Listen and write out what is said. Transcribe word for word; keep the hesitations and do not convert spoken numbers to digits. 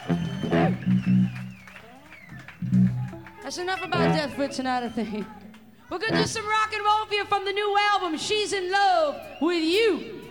That's enough about death for tonight, I think. We're gonna do some rock and roll for you from the new album, She's in Love with You.